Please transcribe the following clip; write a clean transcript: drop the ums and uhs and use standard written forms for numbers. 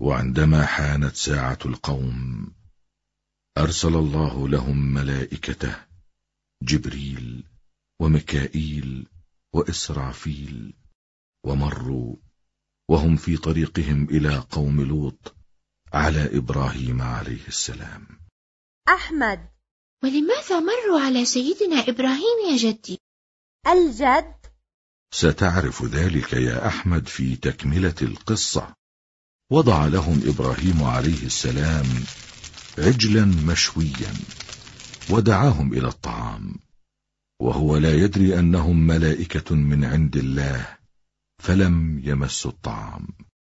وعندما حانت ساعة القوم أرسل الله لهم ملائكته جبريل وميكائيل وإسرافيل، ومروا وهم في طريقهم إلى قوم لوط على إبراهيم عليه السلام. أحمد: ولماذا مروا على سيدنا إبراهيم يا جدي؟ الجد: ستعرف ذلك يا أحمد في تكملة القصة. وضع لهم إبراهيم عليه السلام عجلا مشويا ودعاهم إلى الطعام، وهو لا يدري أنهم ملائكة من عند الله، فلم يمسوا الطعام.